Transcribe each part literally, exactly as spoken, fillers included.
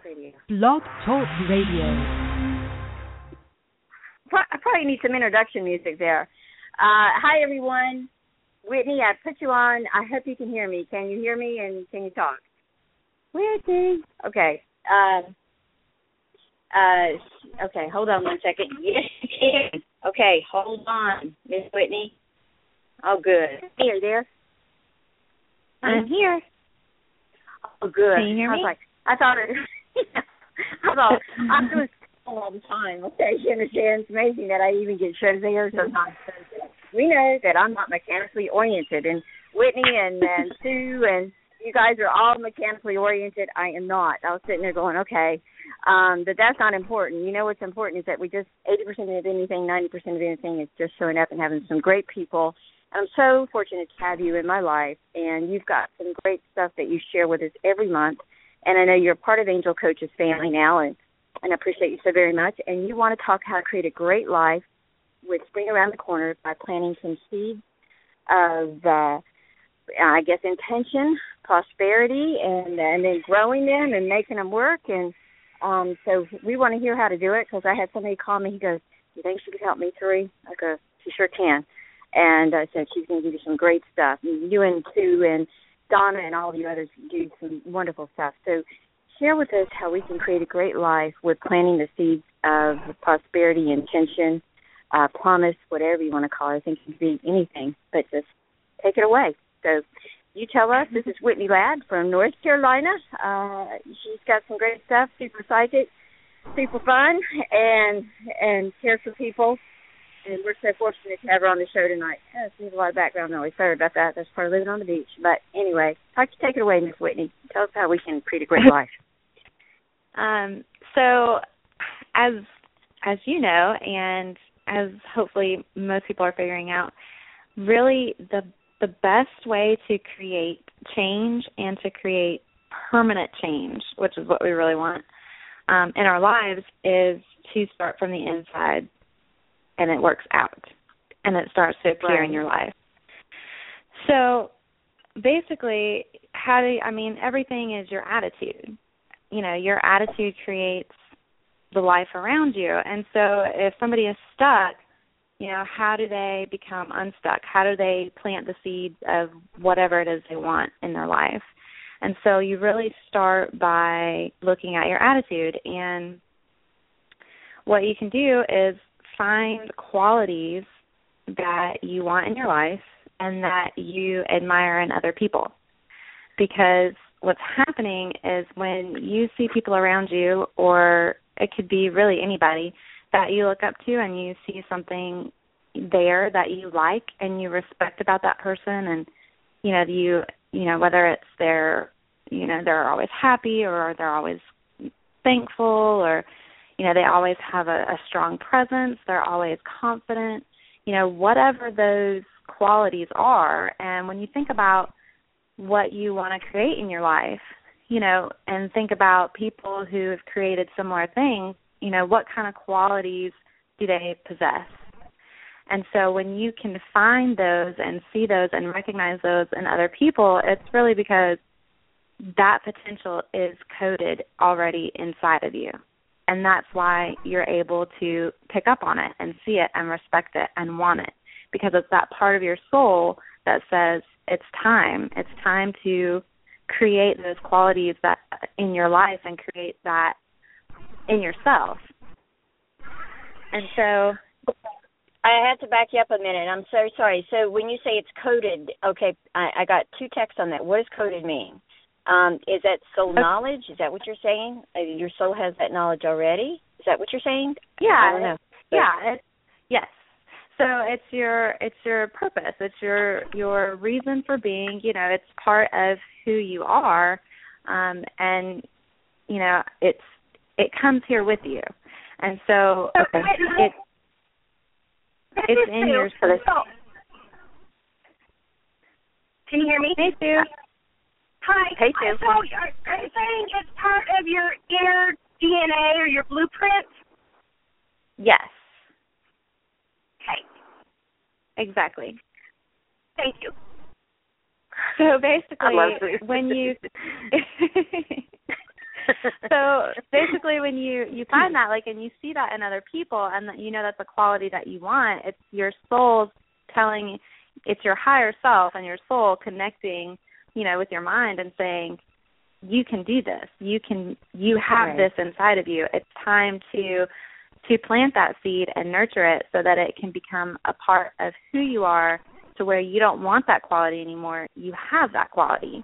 Radio. Blog Talk Radio. I probably need some introduction music there. Uh, hi, everyone. Whitney, I put you on. I hope you can hear me. Can you hear me and can you talk? Whitney. Okay. Um, uh, okay, hold on one second. Yes, you can. Okay, hold on, Miss Whitney. Oh, good. Hey, are you there? I'm here. Oh, good. Can you hear I me? was like, I thought it. I thought I'm doing all the time. Okay, you understand? It's amazing that I even get shows there sometimes. We know that I'm not mechanically oriented, and Whitney and, and Sue and you guys are all mechanically oriented. I am not. I was sitting there going, okay, um, but that's not important. You know what's important is that we just eighty percent of anything, ninety percent of anything is just showing up and having some great people. I'm so fortunate to have you in my life, and you've got some great stuff that you share with us every month. And I know you're part of Angel Coach's family now, and, and I appreciate you so very much. And you want to talk how to create a great life with spring around the corner by planting some seeds of, uh, I guess, intention, prosperity, and, and then growing them and making them work. And um, so we want to hear how to do it, because I had somebody call me. He goes, "Do you think she could help me, Therese?" I go, "She sure can." And I said, she's going to give you some great stuff. You and Sue and Donna and all of you others do some wonderful stuff. So share with us how we can create a great life with planting the seeds of prosperity, intention, uh, promise, whatever you want to call it. I think it could be anything, but just take it away. So you tell us. This is Whitney Ladd from North Carolina. Uh, she's got some great stuff, super psychic, super fun, and and cares for people. And we're so fortunate to have her on the show tonight. Oh, there's a lot of background noise. Sorry about that. That's part of living on the beach. But anyway, talk, take it away, Miss Whitney. Tell us how we can create a great life. Um, so, as as you know, and as hopefully most people are figuring out, really the the best way to create change and to create permanent change, which is what we really want um, in our lives, is to start from the inside. And it works out, and it starts to appear right. in your life. So basically, how do you, I mean, everything is your attitude. You know, your attitude creates the life around you. And so if somebody is stuck, you know, how do they become unstuck? How do they plant the seeds of whatever it is they want in their life? And so you really start by looking at your attitude. And what you can do is find qualities that you want in your life and that you admire in other people. Because what's happening is when you see people around you, or it could be really anybody that you look up to, and you see something there that you like and you respect about that person, and you know you you know whether it's they're you know they're always happy, or they're always thankful, or you know, they always have a, a strong presence. They're always confident, you know, whatever those qualities are. And when you think about what you want to create in your life, you know, and think about people who have created similar things, you know, what kind of qualities do they possess? And so when you can find those and see those and recognize those in other people, it's really because that potential is coded already inside of you. And that's why you're able to pick up on it and see it and respect it and want it, because it's that part of your soul that says it's time. It's time to create those qualities that in your life and create that in yourself. And so I have to back you up a minute. I'm so sorry. So when you say it's coded, okay, I, I got two texts on that. What does coded mean? Um, is that soul knowledge? Is that what you're saying? Uh, your soul has that knowledge already? Is that what you're saying? Yeah. I don't know. Yeah. It's, yes. So it's your it's your purpose. It's your your reason for being. You know, it's part of who you are, um, and you know it's it comes here with you, and so okay. it it's in your soul. Can you hear me? Hey, Sue. Hi. Hey, Sue. So are you saying it's part of your inner D N A or your blueprint? Yes. Okay. Exactly. Thank you. So basically, I love when you So basically, when you you find that, like, and you see that in other people, and that you know that's a quality that you want, it's your soul's telling, it's your higher self and your soul connecting, you know, with your mind and saying, you can do this. You can. You have right. this inside of you. It's time to to plant that seed and nurture it so that it can become a part of who you are, to where you don't want that quality anymore. You have that quality.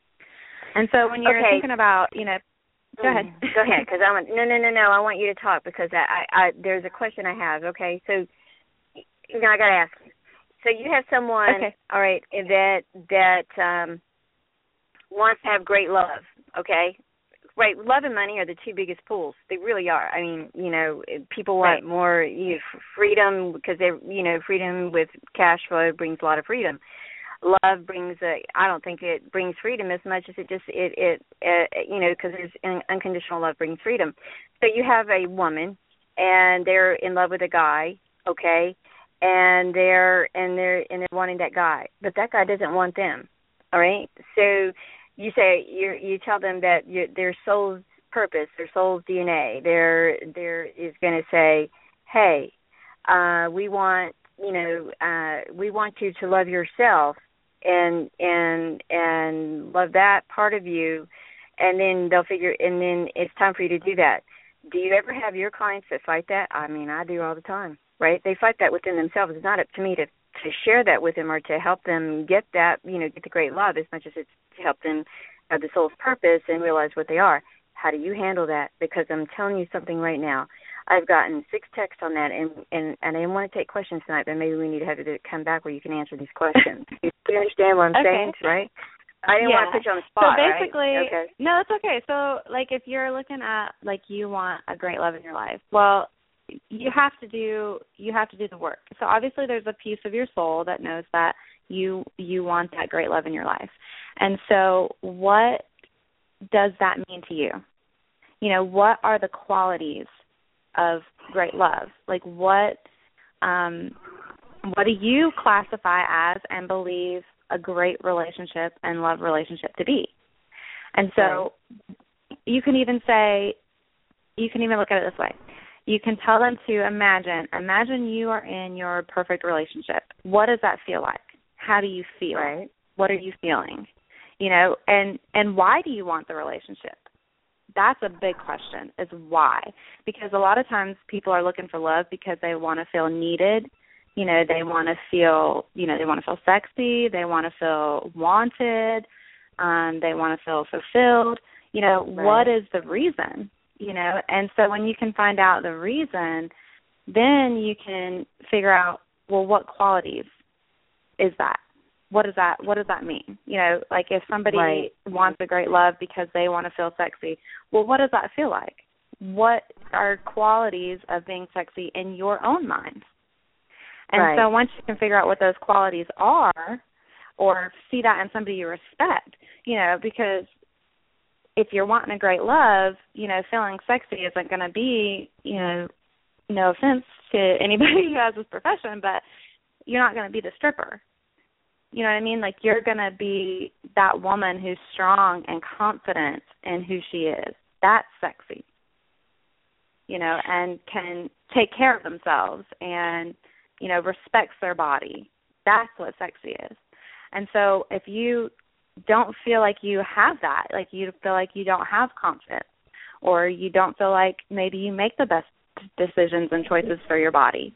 And so when you're okay. thinking about, you know, go mm, ahead. Go ahead, because I want, no, no, no, no, I want you to talk, because I, I, I there's a question I have, okay? So, you know, I got to ask you. So you have someone, okay. all right, that, that um, wants to have great love, okay? Right, love and money are the two biggest pools. They really are. I mean, you know, people want right. more you know, freedom, because they, you know, freedom with cash flow brings a lot of freedom. Love brings a, I don't think it brings freedom as much as it just it it uh, you know, because there's un- unconditional love brings freedom. So you have a woman, and they're in love with a guy, okay, and they're and they're and they're wanting that guy, but that guy doesn't want them. All right, so. You say you you tell them that you, their soul's purpose, their soul's D N A, their there is going to say, hey, uh, we want you know uh, we want you to love yourself and and and love that part of you, and then they'll figure, and then it's time for you to do that. Do you ever have your clients that fight that? I mean, I do all the time, right? They fight that within themselves. It's not up to me to to share that with them or to help them get that, you know, get the great love, as much as it's to help them have the soul's purpose and realize what they are. How do you handle that? Because I'm telling you something right now. I've gotten six texts on that, and, and, and I didn't want to take questions tonight, but maybe we need to have you come back where you can answer these questions. Do you understand what I'm okay. saying, right? I didn't yeah. want to put you on the spot, so basically, right? Okay. No, it's okay. So, like, if you're looking at, like, you want a great love in your life, well, you have to do you have to do the work. So obviously there's a piece of your soul that knows that you you want that great love in your life. And so what does that mean to you? You know, what are the qualities of great love? Like what um what do you classify as and believe a great relationship and love relationship to be? And so right. you can even say you can even look at it this way. You can tell them to imagine, imagine you are in your perfect relationship. What does that feel like? How do you feel? Right. What are you feeling? You know, and, and why do you want the relationship? That's a big question, is why. Because a lot of times people are looking for love because they want to feel needed. You know, they want to feel, you know, they want to feel sexy. They want to feel wanted. Um, they want to feel fulfilled. You know, right. What is the reason? You know, and so when you can find out the reason, then you can figure out, well, what qualities is that? What does that what does that mean? You know, like if somebody right. wants a great love because they want to feel sexy, well, what does that feel like? What are qualities of being sexy in your own mind? And right. so once you can figure out what those qualities are, or see that in somebody you respect, you know, because if you're wanting a great love, you know, feeling sexy isn't going to be, you know, no offense to anybody who has this profession, but you're not going to be the stripper. You know what I mean? Like you're going to be that woman who's strong and confident in who she is. That's sexy, you know, and can take care of themselves and, you know, respects their body. That's what sexy is. And so if you don't feel like you have that, like you feel like you don't have confidence, or you don't feel like maybe you make the best decisions and choices for your body,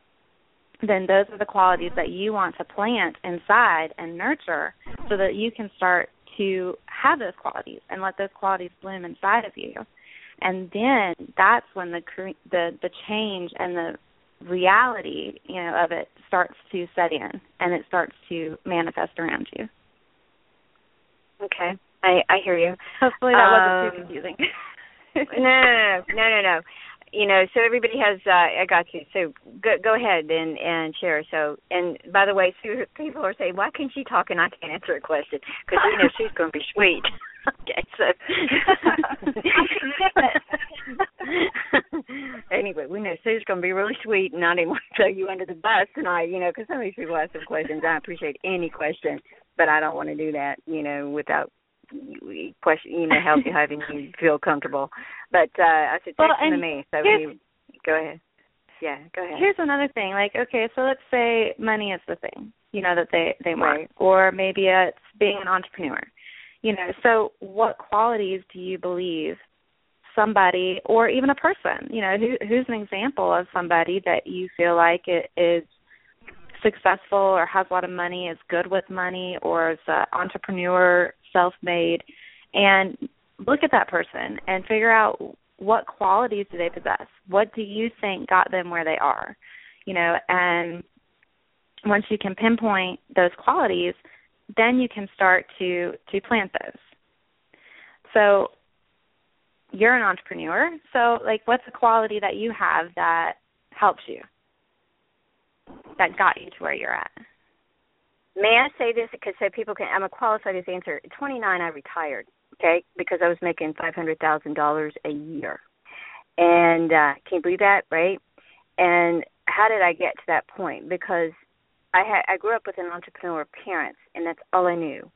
then those are the qualities that you want to plant inside and nurture so that you can start to have those qualities and let those qualities bloom inside of you. And then that's when the the, the change and the reality, you know, of it starts to set in and it starts to manifest around you. Okay, I, I hear you. Hopefully that um, wasn't too confusing. no, no, no, no, no, no. You know, so everybody has. Uh, I got you. So go, go ahead and, and share. So, and by the way, Sue, people are saying, "Why can't she talk and I can't answer a question?" Because we know she's going to be sweet. Okay, so anyway, we know Sue's going to be really sweet, and I didn't want to throw you under the bus tonight. You know, because some of these people ask some questions. I appreciate any question, but I don't want to do that. You know, without question, you know, help you having you feel comfortable. But uh, I said, text well, them to me. So you, go ahead. Yeah, go ahead. Here's another thing. Like, okay, so let's say money is the thing, you know, that they, they want. Right. Or maybe it's being an entrepreneur. You know, so what qualities do you believe somebody, or even a person, you know, who, who's an example of somebody that you feel like it is successful or has a lot of money, is good with money, or is an entrepreneur, self-made, and look at that person and figure out what qualities do they possess. What do you think got them where they are? You know, and once you can pinpoint those qualities, then you can start to, to plant those. So you're an entrepreneur, so, like, what's a quality that you have that helps you, that got you to where you're at? May I say this? Because so people can, I'm a qualified this answer. At twenty-nine, I retired, okay, because I was making five hundred thousand dollars a year. And uh, can you believe that, right? And how did I get to that point? Because I, had, I grew up with an entrepreneur parents, and that's all I knew.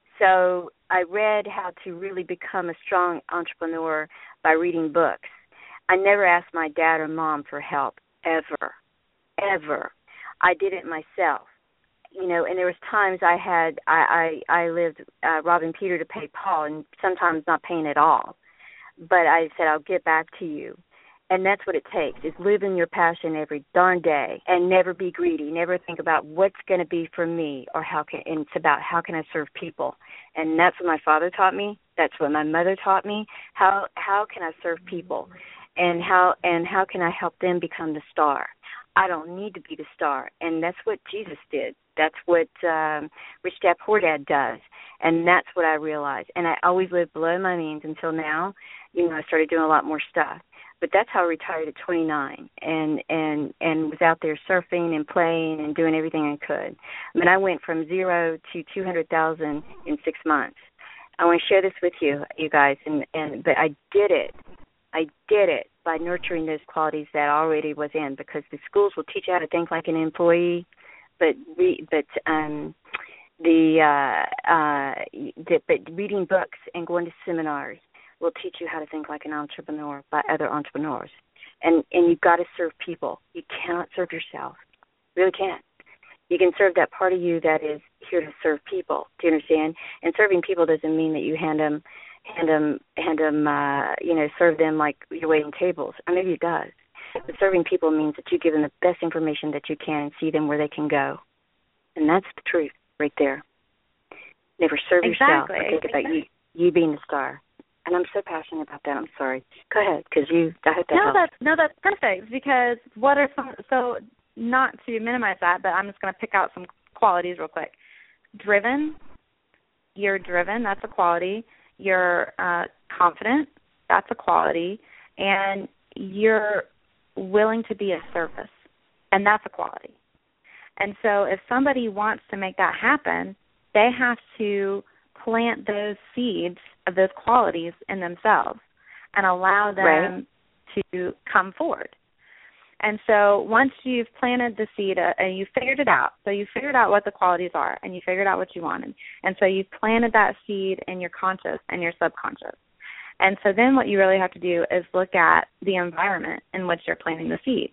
So I read how to really become a strong entrepreneur by reading books. I never asked my dad or mom for help, ever, ever. I did it myself, you know, and there was times I had, I, I, I lived uh, robbing Peter to pay Paul, and sometimes not paying at all. But I said, I'll get back to you. And that's what it takes, is live in your passion every darn day and never be greedy. Never think about what's going to be for me, or how can, and it's about how can I serve people. And that's what my father taught me. That's what my mother taught me. How how can I serve people, and how and how can I help them become the star? I don't need to be the star, and that's what Jesus did. That's what um, Rich Dad Poor Dad does, and that's what I realized. And I always lived below my means until now. You know, I started doing a lot more stuff. But that's how I retired at twenty-nine, and, and, and was out there surfing and playing and doing everything I could. I mean, I went from zero to two hundred thousand in six months. I want to share this with you, you guys, and, and but I did it. I did it by nurturing those qualities that already was in, because the schools will teach you how to think like an employee, but re, but um, the, uh, uh, the but reading books and going to seminars will teach you how to think like an entrepreneur by other entrepreneurs. And and you've got to serve people. You cannot serve yourself. You really can't. You can serve that part of you that is here to serve people. Do you understand? And serving people doesn't mean that you hand them, hand them, hand them, uh, you know, serve them like you're waiting tables. Or maybe it does. But serving people means that you give them the best information that you can and see them where they can go. And that's the truth right there. Never serve yourself. Exactly. Or think about you, you being the star. And I'm so passionate about that. I'm sorry. Go ahead, because you, I hope that no, helps. that's, no, that's perfect, because what are some, so not to minimize that, but I'm just going to pick out some qualities real quick. Driven, you're driven, that's a quality. You're uh, confident, that's a quality. And you're willing to be of service, and that's a quality. And so if somebody wants to make that happen, they have to plant those seeds of those qualities in themselves and allow them right. to come forward. And so once you've planted the seed uh, and you figured it out, so you figured out what the qualities are and you figured out what you wanted, and so you've planted that seed in your conscious and your subconscious. And so then what you really have to do is look at the environment in which you're planting the seed.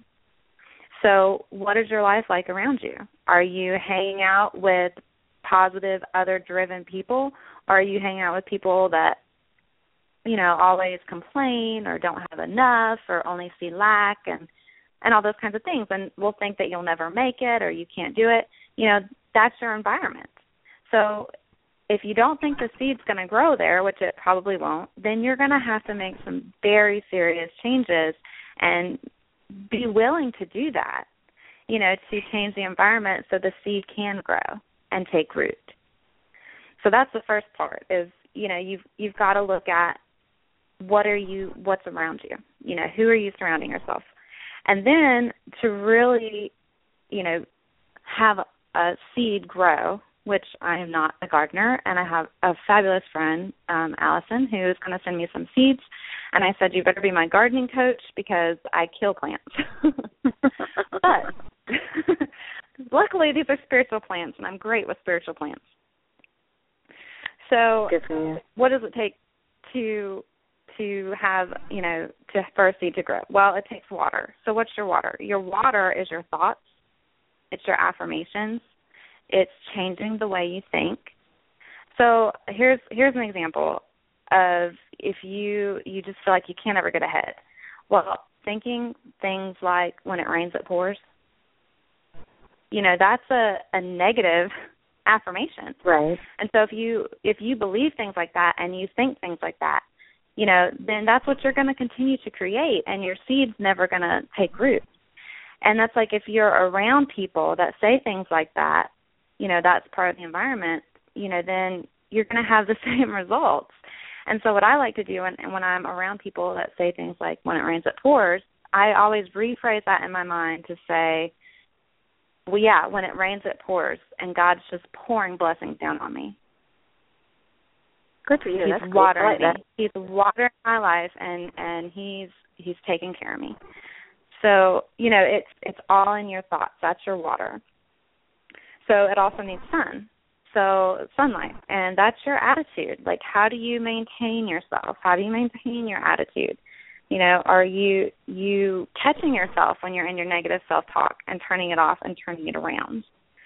So what is your life like around you? Are you hanging out with positive, other driven people, or are you hanging out with people that, you know, always complain or don't have enough or only see lack and, and all those kinds of things, and will think that you'll never make it or you can't do it? You know, that's your environment. So if you don't think the seed's going to grow there, which it probably won't, then you're going to have to make some very serious changes and be willing to do that, you know, to change the environment so the seed can grow and take root. So that's the first part is, you know, you've you've got to look at what are you, what's around you, you know, who are you surrounding yourself? And then to really, you know, have a seed grow, which I am not a gardener, and I have a fabulous friend, um, Allison, who is going to send me some seeds. And I said, you better be my gardening coach because I kill plants. But luckily, these are spiritual plants, and I'm great with spiritual plants. So Good for you. what does it take to to have, you know, to for a seed to grow? Well, it takes water. So what's your water? Your water is your thoughts. It's your affirmations. It's changing the way you think. So here's here's an example of if you you just feel like you can't ever get ahead. Well, thinking things like when it rains it pours, you know, that's a, a negative affirmation. Right. And so if you if you believe things like that and you think things like that, you know, then that's what you're going to continue to create, and your seed's never going to take root. And that's like if you're around people that say things like that, you know, that's part of the environment, you know, then you're going to have the same results. And so what I like to do when, when I'm around people that say things like, when it rains, it pours, I always rephrase that in my mind to say, well, yeah, when it rains, it pours, and God's just pouring blessings down on me. Good for you. He's That's cool. watering I like me. He's watering my life, and, and he's he's taking care of me. So, you know, it's it's all in your thoughts. That's your water. So it also needs sun. So sunlight, and that's your attitude. Like, how do you maintain yourself? How do you maintain your attitude? You know, are you you catching yourself when you're in your negative self-talk and turning it off and turning it around?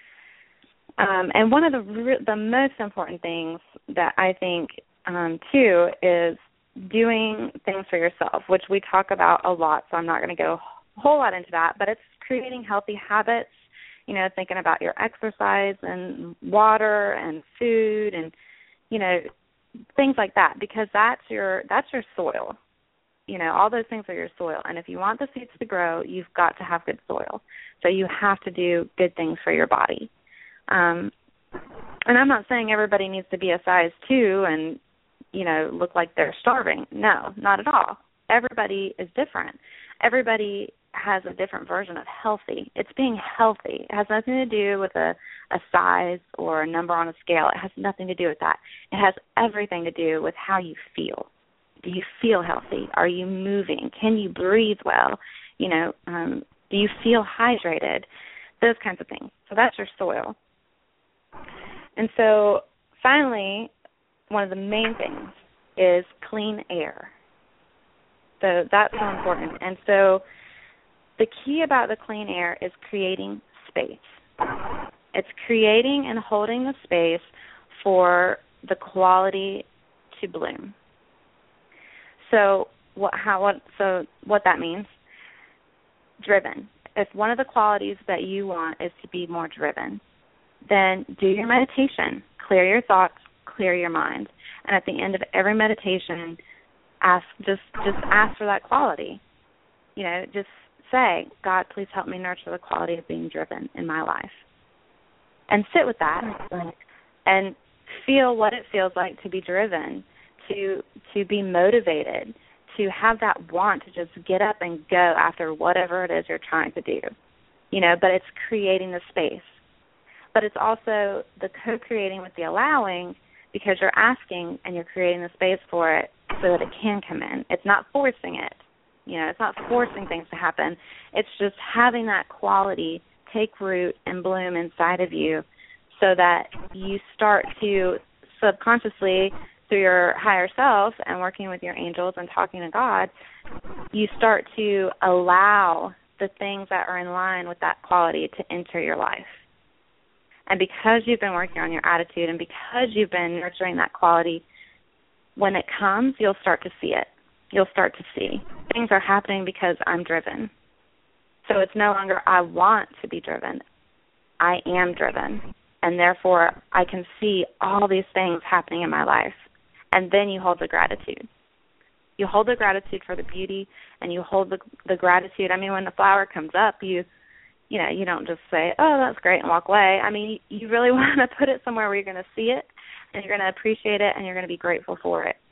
Um, and one of the re- the most important things that I think, um, too, is doing things for yourself, which we talk about a lot, so I'm not going to go a whole lot into that, but it's creating healthy habits, you know, thinking about your exercise and water and food and, you know, things like that, because that's your that's your soil. You know, all those things are your soil. And if you want the seeds to grow, you've got to have good soil. So you have to do good things for your body. Um, and I'm not saying everybody needs to be a size two and, you know, look like they're starving. No, not at all. Everybody is different. Everybody has a different version of healthy. It's being healthy. It has nothing to do with a, a size or a number on a scale. It has nothing to do with that. It has everything to do with how you feel. Do you feel healthy? Are you moving? Can you breathe well? You know, um, do you feel hydrated? Those kinds of things. So that's your soil. And so finally, one of the main things is clean air. So that's so important. And so the key about the clean air is creating space. It's creating and holding the space for the quality to bloom. So what how what so what that means? Driven. If one of the qualities that you want is to be more driven, then do your meditation. Clear your thoughts, clear your mind. And at the end of every meditation, ask just just ask for that quality. You know, just say, God, please help me nurture the quality of being driven in my life. And sit with that and feel what it feels like to be driven, to to be motivated, to have that want to just get up and go after whatever it is you're trying to do. You know, but it's creating the space. But it's also the co-creating with the allowing, because you're asking and you're creating the space for it so that it can come in. It's not forcing it. You know, it's not forcing things to happen. It's just having that quality take root and bloom inside of you so that you start to subconsciously, through your higher self and working with your angels and talking to God, you start to allow the things that are in line with that quality to enter your life. And because you've been working on your attitude and because you've been nurturing that quality, when it comes, you'll start to see it. You'll start to see things are happening because I'm driven. So it's no longer I want to be driven. I am driven. And therefore, I can see all these things happening in my life. And then you hold the gratitude. You hold the gratitude for the beauty, and you hold the, the gratitude. I mean, when the flower comes up, you you know, you don't just say, oh, that's great, and walk away. I mean, you, you really want to put it somewhere where you're going to see it, and you're going to appreciate it, and you're going to be grateful for it.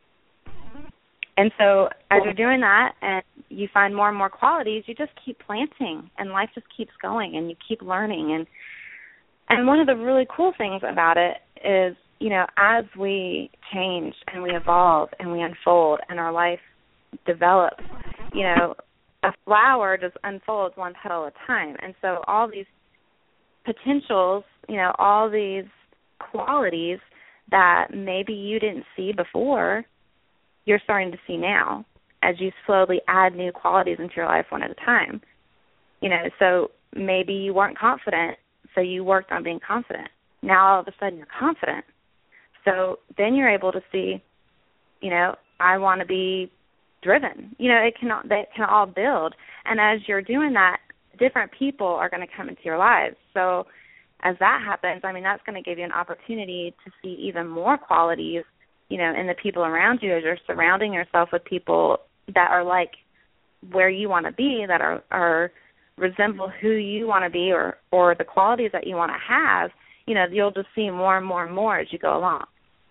And so as you're doing that and you find more and more qualities, you just keep planting, and life just keeps going, and you keep learning. And and one of the really cool things about it is, you know, as we change and we evolve and we unfold and our life develops, you know, a flower just unfolds one petal at a time. And so all these potentials, you know, all these qualities that maybe you didn't see before, you're starting to see now as you slowly add new qualities into your life one at a time. You know, so maybe you weren't confident, so you worked on being confident. Now all of a sudden you're confident. So then you're able to see, you know, I want to be driven. You know, it can they can all build. And as you're doing that, different people are going to come into your lives. So as that happens, I mean, that's going to give you an opportunity to see even more qualities, you know, in the people around you as you're surrounding yourself with people that are like where you want to be, that are, are resemble who you want to be or, or the qualities that you want to have. You know, you'll just see more and more and more as you go along.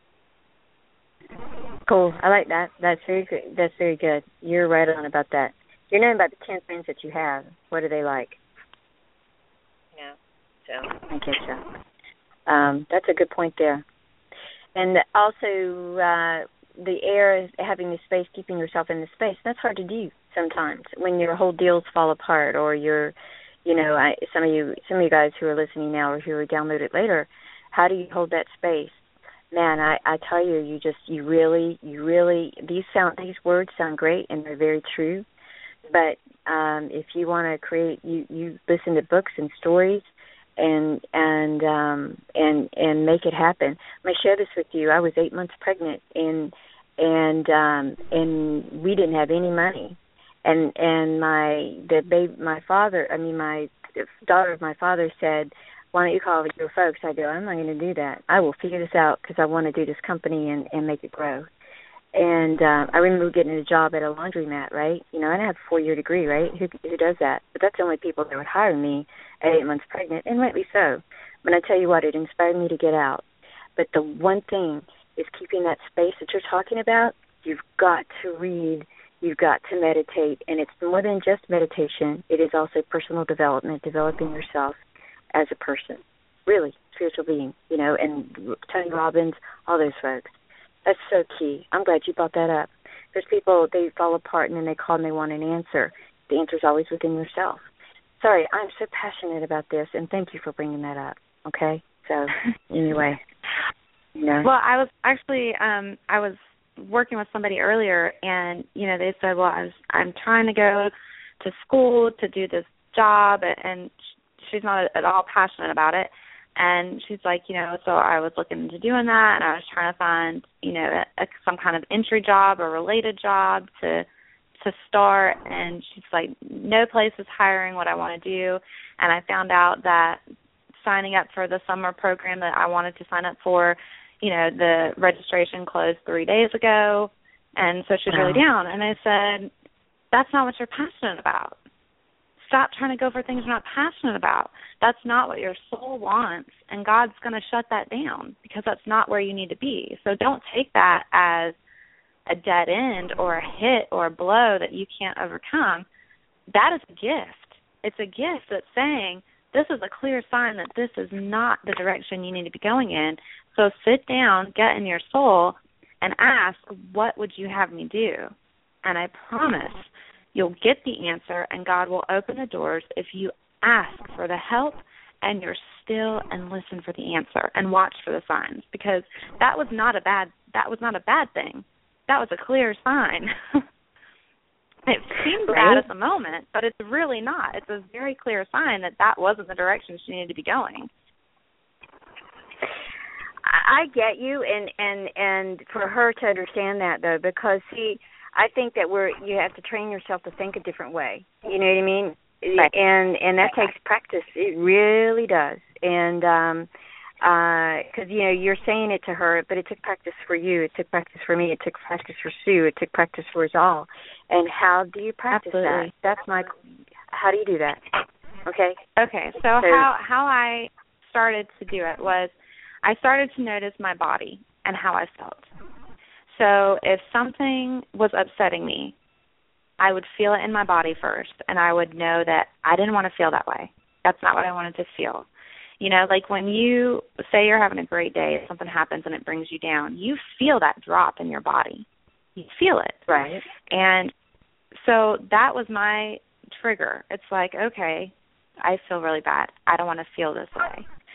Cool. I like that. That's very good. That's very good. You're right on about that. You're knowing about the ten friends that you have. What are they like? Yeah. So I get you. Um, that's a good point there. And also, uh, the air is having the space, keeping yourself in the space. That's hard to do sometimes when your whole deals fall apart, or you're, you know, I, some of you, some of you guys who are listening now or who are download it later. How do you hold that space? Man, I, I tell you, you just, you really, you really, these sound, these words sound great and they're very true. But um, if you want to create, you, you listen to books and stories and and um, and and make it happen. I'm going to share this with you. I was eight months pregnant, and and um, and we didn't have any money. And and my the baby, my father, I mean my the daughter of my father said, "Why don't you call your folks?" I go, "I'm not going to do that. I will figure this out because I want to do this company and, and make it grow." And uh, I remember getting a job at a laundromat, right? You know, I didn't have a four-year degree, right? Who, who does that? But that's the only people that would hire me at eight months pregnant, and rightly so. But I tell you what, it inspired me to get out. But the one thing is keeping that space that you're talking about. You've got to read. You've got to meditate. And it's more than just meditation. It is also personal development, developing yourself as a person, really, spiritual being, you know, and Tony Robbins, all those folks. That's so key. I'm glad you brought that up. There's people, they fall apart and then they call and they want an answer. The answer is always within yourself. Sorry, I'm so passionate about this, and thank you for bringing that up, okay? So, anyway. You know. Well, I was actually, um, I was working with somebody earlier, and, you know, they said, well, I was, I'm trying to go to school to do this job, and she's not at all passionate about it. And she's like, you know, so I was looking into doing that, and I was trying to find, you know, a, a, some kind of entry job or related job to to start. And she's like, no place is hiring what I want to do. And I found out that signing up for the summer program that I wanted to sign up for, you know, the registration closed three days ago. And so she was really down. And I said, that's not what you're passionate about. Stop trying to go for things you're not passionate about. That's not what your soul wants, and God's going to shut that down because that's not where you need to be. So don't take that as a dead end or a hit or a blow that you can't overcome. That is a gift. It's a gift that's saying this is a clear sign that this is not the direction you need to be going in. So sit down, get in your soul, and ask, what would you have me do? And I promise you'll get the answer, and God will open the doors if you ask for the help and you're still and listen for the answer and watch for the signs, because that was not a bad that was not a bad thing. That was a clear sign. It seemed right. bad at the moment, but it's really not. It's a very clear sign that that wasn't the direction she needed to be going. I get you, and and and for her to understand that, though, because see, I think that we're you have to train yourself to think a different way. You know what I mean? Right. And and that takes practice. It really does. And um, because uh, you know you're saying it to her, but it took practice for you. It took practice for me. It took practice for Sue. It took practice for us all. And how do you practice Absolutely. that? That's my. How do you do that? Okay. Okay. So, so how how I started to do it was I started to notice my body and how I felt. So if something was upsetting me, I would feel it in my body first, and I would know that I didn't want to feel that way. That's not what I wanted to feel. You know, like when you say you're having a great day, something happens and it brings you down, you feel that drop in your body. You feel it. Right. And so that was my trigger. It's like, okay, I feel really bad. I don't want to feel this way.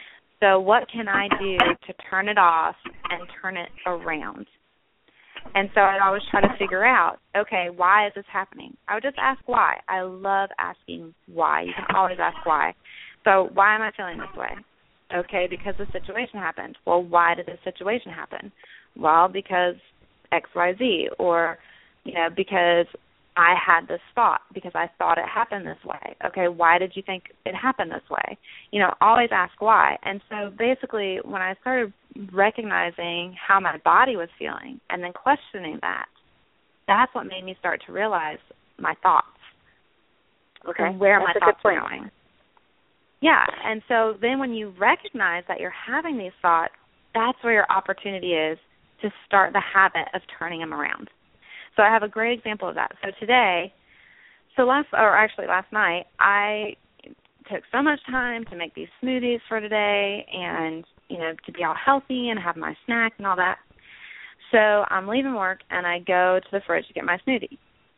so what can I do to turn it off and turn it around? And so I'd always try to figure out, okay, why is this happening? I would just ask why. I love asking why. You can always ask why. So why am I feeling this way? Okay, because the situation happened. Well, why did this situation happen? Well, because X, Y, Z, or, you know, because I had this thought, because I thought it happened this way. Okay, why did you think it happened this way? You know, always ask why. And so basically when I started recognizing how my body was feeling and then questioning that, that's what made me start to realize my thoughts. Okay. And where that's my thoughts were going. Yeah, and so then when you recognize that you're having these thoughts, that's where your opportunity is to start the habit of turning them around. So I have a great example of that. So today, so last, or actually last night, I took so much time to make these smoothies for today and, you know, to be all healthy and have my snack and all that. So I'm leaving work and I go to the fridge to get my smoothie.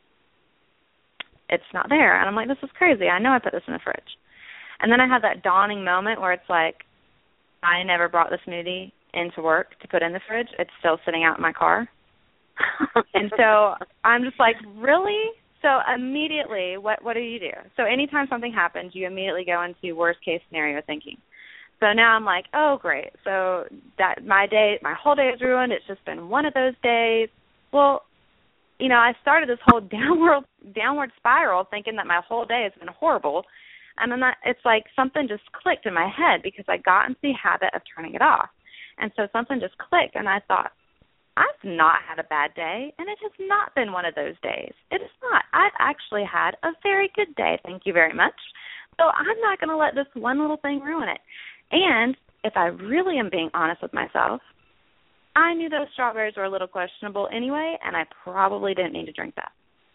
It's not there. And I'm like, this is crazy. I know I put this in the fridge. And then I had that dawning moment where it's like, I never brought the smoothie into work to put in the fridge. It's still sitting out in my car. And so I'm just like, really? So immediately, what what do you do? So anytime something happens, you immediately go into worst case scenario thinking. So now I'm like, oh, great. So that my day, my whole day is ruined. It's just been one of those days. Well, you know, I started this whole downward downward spiral thinking that my whole day has been horrible. And then that, it's like something just clicked in my head because I got into the habit of turning it off. And so something just clicked, and I thought, I've not had a bad day, and it has not been one of those days. It is not. I've actually had a very good day, thank you very much. So I'm not going to let this one little thing ruin it. And if I really am being honest with myself, I knew those strawberries were a little questionable anyway, and I probably didn't need to drink that.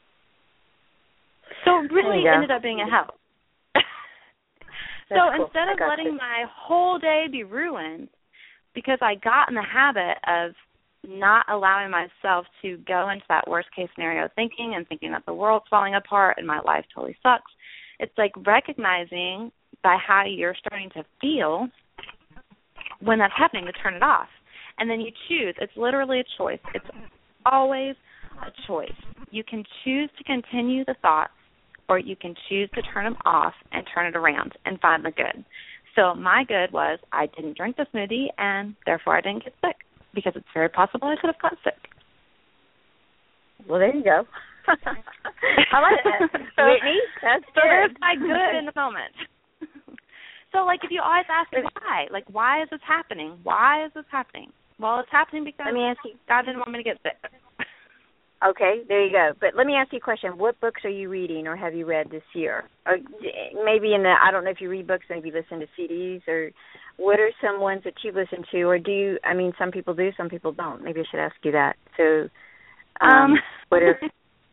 So it really ended up being a help. So cool. Instead of letting it. my whole day be ruined, because I got in the habit of not allowing myself to go into that worst-case scenario thinking and thinking that the world's falling apart and my life totally sucks, it's like recognizing by how you're starting to feel when that's happening to turn it off. And then you choose. It's literally a choice. It's always a choice. You can choose to continue the thoughts, or you can choose to turn them off and turn it around and find the good. So my good was I didn't drink the smoothie, and therefore I didn't get sick, because it's very possible I could have got sick. Well, there you go. I like that. So, Whitney, that's so good. there's my good in the moment. So, like, if you always ask why, like, why is this happening? Why is this happening? Well, it's happening because let me ask you, God didn't want me to get sick. Okay, there you go. But let me ask you a question. What books are you reading or have you read this year? Or maybe in the, I don't know if you read books, maybe listen to C Ds, or what are some ones that you listen to? Or do you, I mean, some people do, some people don't. Maybe I should ask you that. So, um, um what are...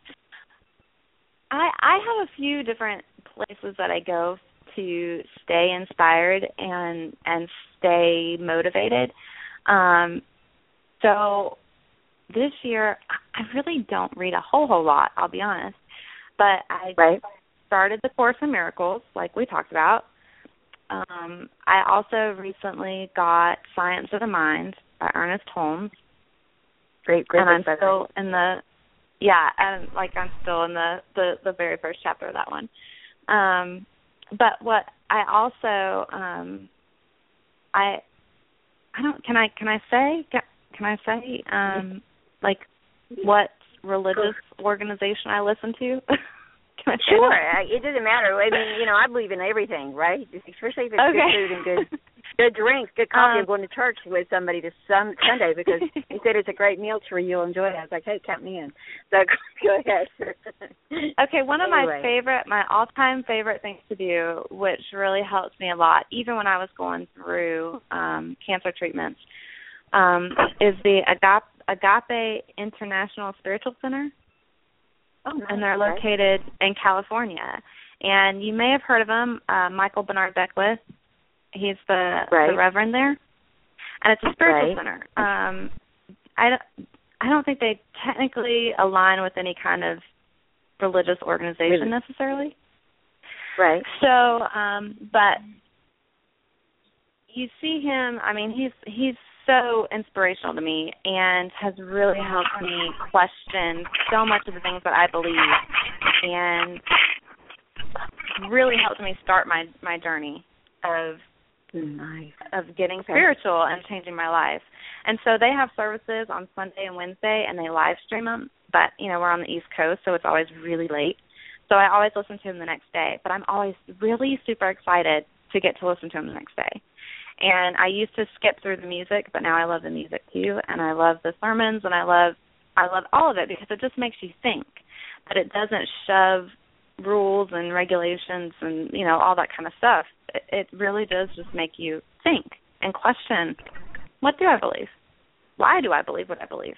I, I have a few different places that I go to stay inspired and and stay motivated. Um, so this year, I really don't read a whole, whole lot, I'll be honest. But I right. started the Course in Miracles, like we talked about. Um, I also recently got Science of the Mind by Ernest Holmes. Great, great. And I'm still in the, yeah, and like I'm still in the, the, the very first chapter of that one. Um, but what I also, um, I, I don't, can I, can I say, can I say, um, like what religious organization I listen to? Can I say sure, that? it doesn't matter. I mean, you know, I believe in everything, right? Especially if it's okay. good food and good, good drinks, good coffee. Um, I'm going to church with somebody this some, Sunday because he said it's a great meal for you. You'll enjoy it. I was like, hey, count me in. So go ahead. Okay, one of anyway. my favorite, my all-time favorite things to do, which really helps me a lot, even when I was going through um, cancer treatments, um, is the Agape, Agape International Spiritual Center. Oh, nice. And they're located in California. And you may have heard of him, uh, Michael Bernard Beckwith. He's the, right. the Reverend there. And it's a spiritual right. center. Um, I, don't, I don't think they technically align with any kind of religious organization really? necessarily. Right. So, um, but you see him, I mean, he's he's so inspirational to me and has really helped me question so much of the things that I believe and really helped me start my, my journey of nice. of getting Okay. spiritual and changing my life. And so they have services on Sunday and Wednesday, and they live stream them. But, you know, we're on the East Coast, so it's always really late. So I always listen to him the next day. But I'm always really super excited to get to listen to him the next day. And I used to skip through the music, but now I love the music too, and I love the sermons, and I love I love all of it because it just makes you think. But it doesn't shove rules and regulations and, you know, all that kind of stuff. It, it really does just make you think and question, what do I believe? Why do I believe what I believe?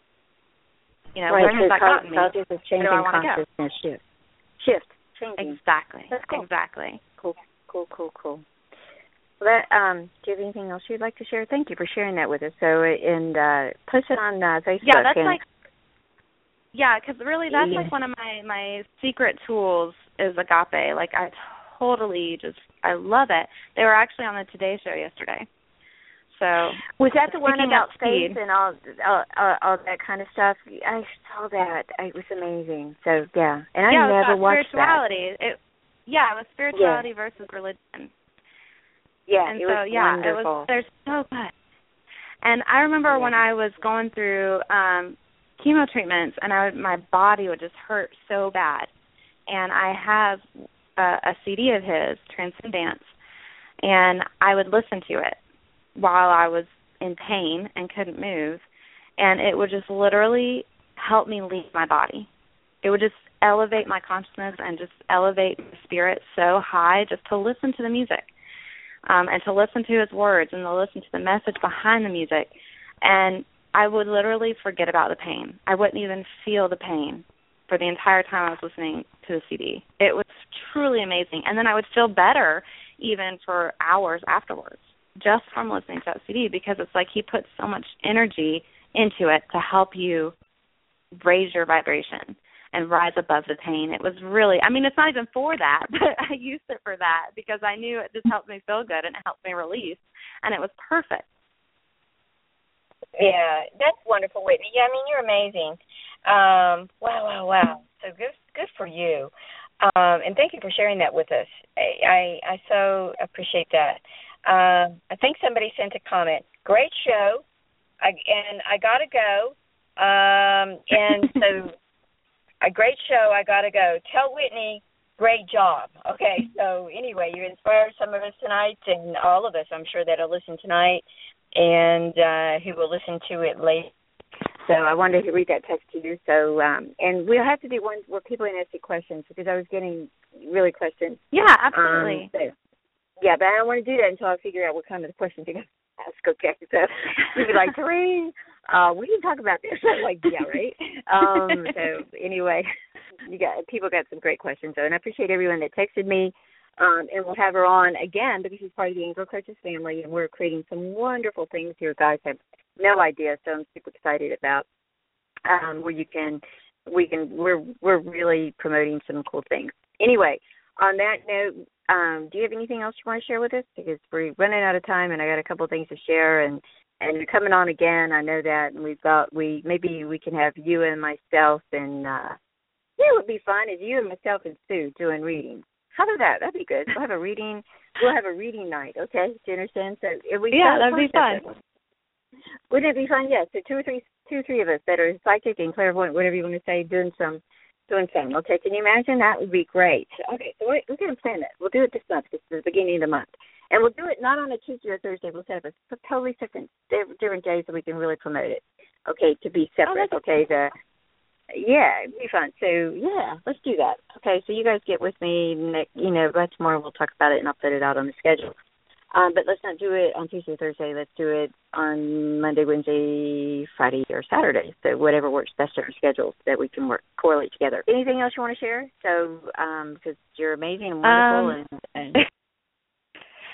You know, right, where has that gotten me? Just a changing Where do I want to go? consciousness shift. Shift. Changing. Exactly. That's cool. Exactly. Cool, cool, cool, cool. Well, that, um, do you have anything else you'd like to share? Thank you for sharing that with us. So, and uh, post it on uh, Facebook. Yeah, that's and, like, yeah, because really that's yeah. like one of my, my secret tools is agape. Like I totally just, I love it. They were actually on the Today Show yesterday. So was that the one about speed. faith and all, all, all, all that kind of stuff? I saw that. It was amazing. So, yeah. And I yeah, never it was watched spirituality. that. It, yeah, it was spirituality yeah. versus religion. Yeah, and it so was yeah, wonderful. it was. They're so good. And I remember yeah. when I was going through um, chemo treatments, and I would, my body would just hurt so bad. And I have a, a C D of his, Transcendence, and I would listen to it while I was in pain and couldn't move, and it would just literally help me leave my body. It would just elevate my consciousness and just elevate my spirit so high just to listen to the music. Um, and to listen to his words and to listen to the message behind the music. And I would literally forget about the pain. I wouldn't even feel the pain for the entire time I was listening to the C D. It was truly amazing. And then I would feel better even for hours afterwards just from listening to that C D because it's like he puts so much energy into it to help you raise your vibration and rise above the pain. It was really, I mean, it's not even for that, but I used it for that because I knew it just helped me feel good and it helped me release, and it was perfect. Yeah, that's wonderful, Whitney. Yeah, I mean, you're amazing. Um, wow, wow, wow. So good, good for you. Um, and thank you for sharing that with us. I, I, I so appreciate that. Um, I think somebody sent a comment. Great show, I, and I got to go. Um, and so... A great show. I got to go. Tell Whitney, great job. Okay, so anyway, you inspired some of us tonight, and all of us, I'm sure, that'll listen tonight and uh, who will listen to it later. So I wanted to read that text to you. So, um, and we'll have to do one where people can ask you questions because I was getting really questions. Yeah, absolutely. Um, so, yeah, but I don't want to do that until I figure out what kind of questions you're going to ask, okay? So you'd be like, Tareen, uh, we can talk about this. I'm like, yeah, right? Um, so anyway, you got people got some great questions, though, and I appreciate everyone that texted me. Um, and we'll have her on again because she's part of the Angel Coaches family, and we're creating some wonderful things here. Guys have no idea, so I'm super excited about um, where you can, we can, we're we're really promoting some cool things. Anyway, on that note, um, do you have anything else you want to share with us? Because we're running out of time, and I got a couple of things to share, and and you're coming on again. I know that, and we've got we maybe we can have you and myself, and uh, yeah, it would be fun if you and myself and Sue doing readings. How about that? That'd be good. We'll have a reading. We'll have a reading night. Okay, do you understand? So if we yeah, that'd be fun. Wouldn't it be fun? Yes. Yeah, so two or three, two or three of us that are psychic and clairvoyant, whatever you want to say, doing some, doing something. Okay, can you imagine? That would be great. Okay, so we're, we're going to plan that. We'll do it this month. This is the beginning of the month, and we'll do it not on a Tuesday or Thursday. We'll set up a totally different, different days so we can really promote it. Okay, to be separate. Oh, okay, the. Yeah, it'd be fun. So, yeah, let's do that. Okay, so you guys get with me. Next, you know, by tomorrow we'll talk about it, and I'll put it out on the schedule. Um, but let's not do it on Tuesday or Thursday. Let's do it on Monday, Wednesday, Friday, or Saturday. So whatever works best in our schedules that we can work correlate together. Anything else you want to share? So, um, because you're amazing and wonderful. Um, and, and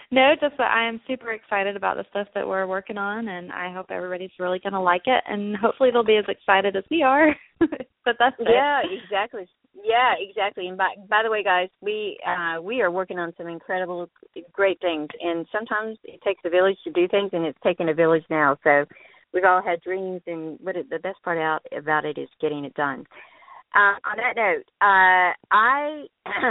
No, just that I am super excited about the stuff that we're working on, and I hope everybody's really going to like it, and hopefully they'll be as excited as we are. But that's it. Yeah, exactly. Yeah, exactly. And by, by the way, guys, we uh, we are working on some incredible, great things, and sometimes it takes a village to do things, and it's taking a village now. So we've all had dreams, and what it, the best part out about it is getting it done. Uh, on that note, uh, I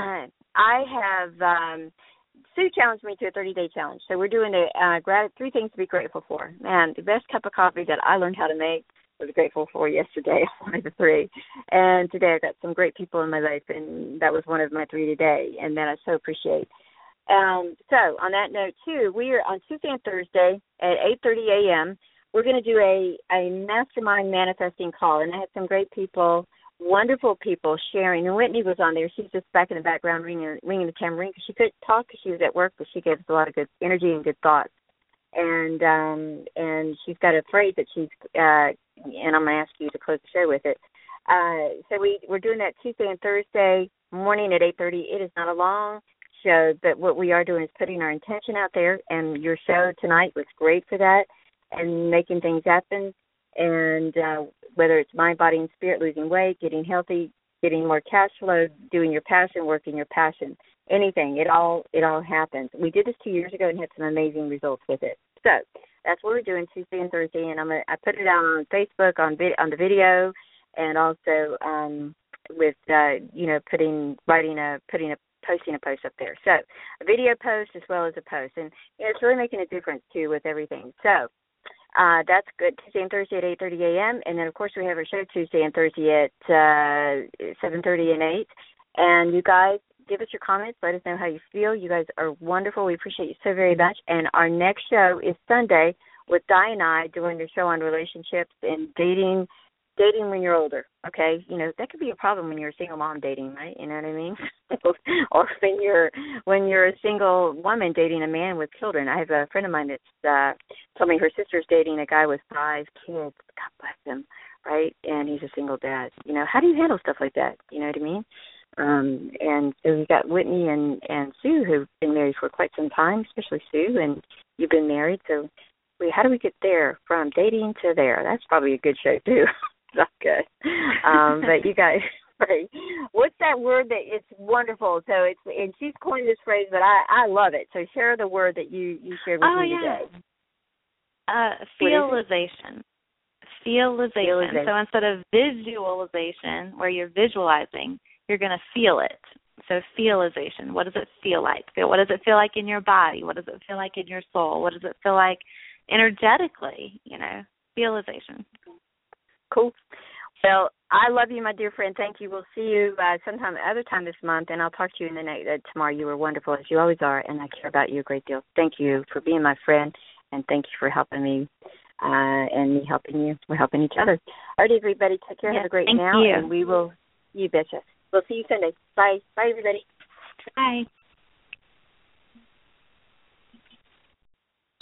I have um, Sue challenged me to a thirty-day challenge. So we're doing a uh, grat- three things to be grateful for. Man, the best cup of coffee that I learned how to make was grateful for yesterday, one of the three. And today I've got some great people in my life, and that was one of my three today, and that I so appreciate. Um, so on that note, too, we are on Tuesday and Thursday at eight thirty a.m. We're going to do a, a mastermind manifesting call, and I had some great people, wonderful people sharing. And Whitney was on there. She's just back in the background ringing, ringing the tambourine because she couldn't talk because she was at work, but she gave us a lot of good energy and good thoughts. And um, and she's got a phrase that she's, uh, and I'm going to ask you to close the show with it. Uh, so we, we're doing that Tuesday and Thursday morning at eight thirty. It is not a long show, but what we are doing is putting our intention out there, and your show tonight was great for that, and making things happen. And uh, whether it's mind, body, and spirit, losing weight, getting healthy, getting more cash flow, doing your passion, working your passion, anything, it all it all happens. We did this two years ago and had some amazing results with it. So that's what we're doing Tuesday and Thursday, and I'm gonna, I put it out on Facebook on vid, on the video, and also um, with uh, you know putting writing a putting a posting a post up there. So a video post as well as a post, and you know, it's really making a difference too with everything. So. Uh, that's good. Tuesday and Thursday at eight thirty a.m. And then, of course, we have our show Tuesday and Thursday at uh, seven thirty and eight. And you guys, give us your comments. Let us know how you feel. You guys are wonderful. We appreciate you so very much. And our next show is Sunday with Di and I doing the show on relationships and dating dating when you're older, okay? You know, that could be a problem when you're a single mom dating, right? You know what I mean? Or when you're when you're a single woman dating a man with children. I have a friend of mine that's uh, told me her sister's dating a guy with five kids. God bless him, right? And he's a single dad. You know, how do you handle stuff like that? You know what I mean? Um, and so we've got Whitney and, and Sue who've been married for quite some time, especially Sue, and you've been married. So we, how do we get there from dating to there? That's probably a good show, too. That's good. Um, but you guys, right? What's that word that it's wonderful? So it's, and she's coined this phrase, but I, I love it. So share the word that you, you shared with oh, me yeah. today. Uh, feelization. Feelization. Feelization. So instead of visualization, where you're visualizing, you're going to feel it. So feelization. What does it feel like? What does it feel like in your body? What does it feel like in your soul? What does it feel like energetically? You know, feelization. Cool. Well, I love you, my dear friend. Thank you. We'll see you uh, sometime other time this month, and I'll talk to you in the next, uh, tomorrow. You were wonderful, as you always are, and I care about you a great deal. Thank you for being my friend, and thank you for helping me uh, and me helping you. We're helping each other. All right, everybody, take care. Yes, have a great thank now, you. and we will, you betcha. We'll see you Sunday. Bye. Bye, everybody. Bye.